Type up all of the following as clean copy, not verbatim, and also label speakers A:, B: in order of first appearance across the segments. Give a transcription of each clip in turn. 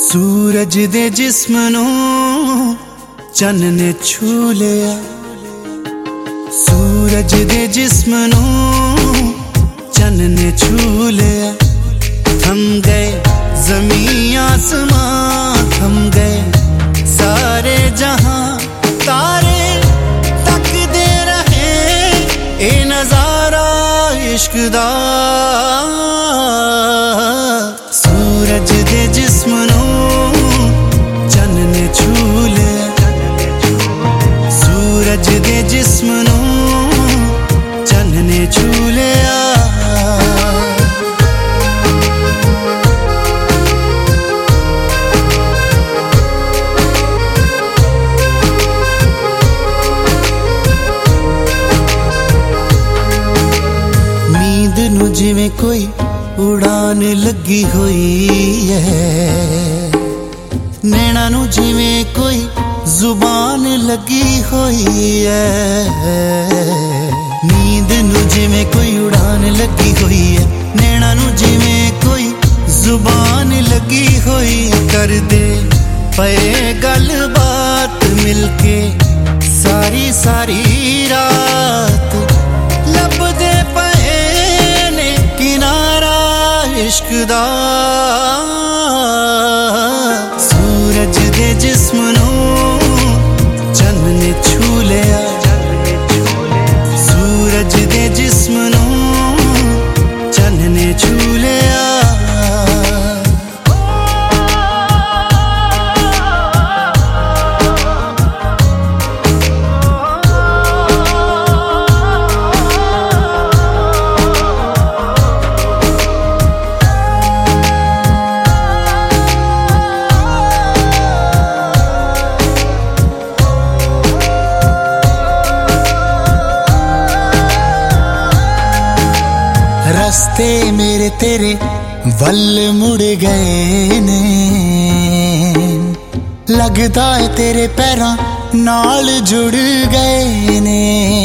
A: सूरज दे जिस्म नूं चन्न ने छू लिया। सूरज दे जिस्म नूं चन्न ने छू लिया। थम गए ज़मीं आसमां, थम गए सारे जहां। तारे तकदे रहे ए नज़ारा इश्क दा। सूरज दे जिस्म नूं चन्न ने छू लिया। सूरज दे जिस्म नूं चन्न ने छू लिया। नींद नूं जिवें कोई उड़ान लगी हुई है, नैना नूं जिवें कोई जुबान लगी हुई है। नींद नूं जिवें कोई उड़ान लगी हुई है, नैना नूं जिवें कोई जुबान लगी हुई। कर दे पे गल बात मिलके सारी सारी रात। लब दे पे ने किनारा इश्क दा। सूरज दे जिस्म नूं चन्न ने छू लिया। सूरज दे जिस्म नूं चन्न ने छू लिया। रस्ते मेरे तेरे वल मुड़ गए ने, लगदा है तेरे पैरां नाल जुड़ गए ने।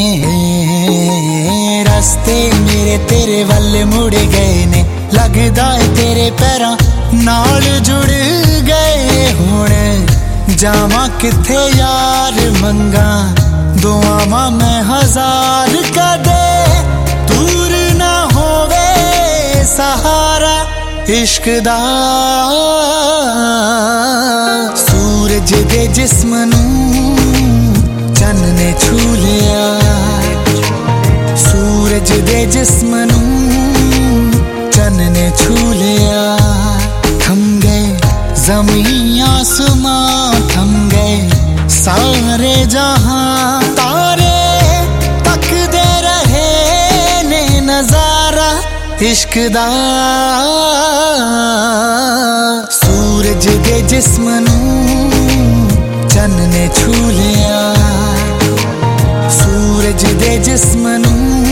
A: रस्ते मेरे तेरे वल मुड़ गए ने, लगदा है तेरे पैरां नाल जुड़ गए। हुण जावां किथे यार मंगा दुआवां मैं हजार कदे दूर ना होवे सहारा इश्क दा। सूरज दे जिस्म नूं चन्न ने छू लिया। सूरज दे जिस्म नूं चन्न ने छू लिया। थम गए ज़मीं आसमां, थम गए सारे जहां। तारे तकदे रहे ने नज़ारा इश्क दा। सूरज दे जिस्म नूं चन्न ने छू लिया। सूरज दे जिस्म नूं